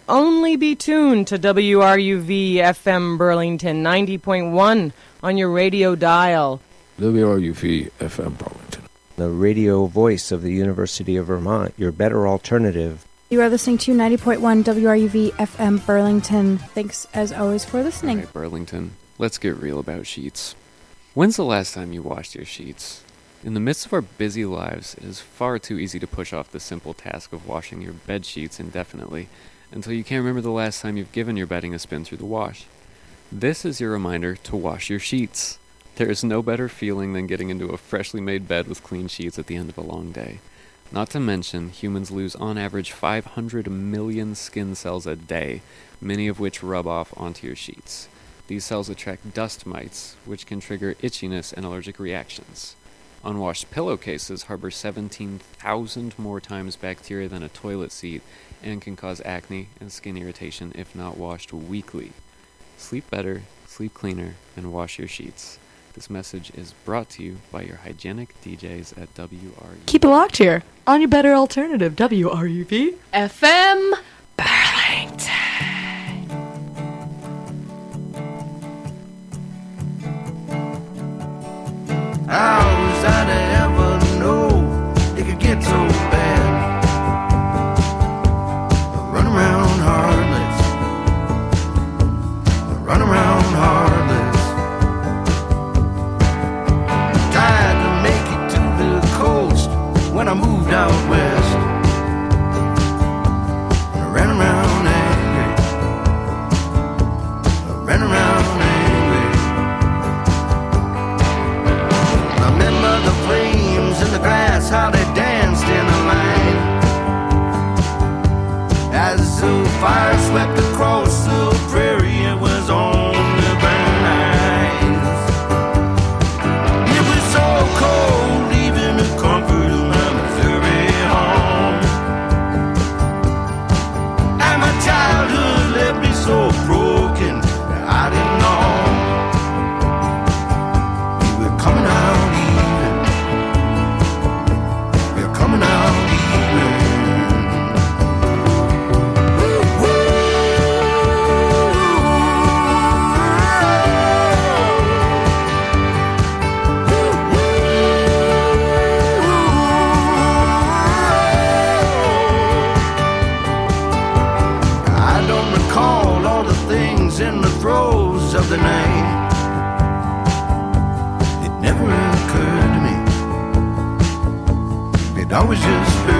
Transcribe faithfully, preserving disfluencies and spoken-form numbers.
only be tuned to W R U V F M Burlington ninety point one on your radio dial. W R U V F M Burlington. The radio voice of the University of Vermont, your better alternative. You are listening to ninety point one W R U V F M Burlington. Thanks, as always, for listening. All right, Burlington, let's get real about sheets. When's the last time you washed your sheets? In the midst of our busy lives, it is far too easy to push off the simple task of washing your bed sheets indefinitely until you can't remember the last time you've given your bedding a spin through the wash. This is your reminder to wash your sheets. There is no better feeling than getting into a freshly made bed with clean sheets at the end of a long day. Not to mention, humans lose on average five hundred million skin cells a day, many of which rub off onto your sheets. These cells attract dust mites, which can trigger itchiness and allergic reactions. Unwashed pillowcases harbor seventeen thousand more times bacteria than a toilet seat and can cause acne and skin irritation if not washed weekly. Sleep better, sleep cleaner, and wash your sheets. This message is brought to you by your hygienic D Js at W R U V. Keep it locked here on your better alternative, W R U V F M Burlington. How was I to ever know it could get so bad? Run around heartless, run around heartless. Tried to make it to the coast when I moved out west. I ran around angry, I ran around angry. I remember the flames in the grass, how they danced in a line, as the fire swept across the prairie. It was on the burn eyes. It was so cold, even the comfort of my Missouri home. And my childhood left me so broken that I didn't know we were coming out even. We're coming out even. I don't recall all the things in the throes of the night. It never occurred to me. It always just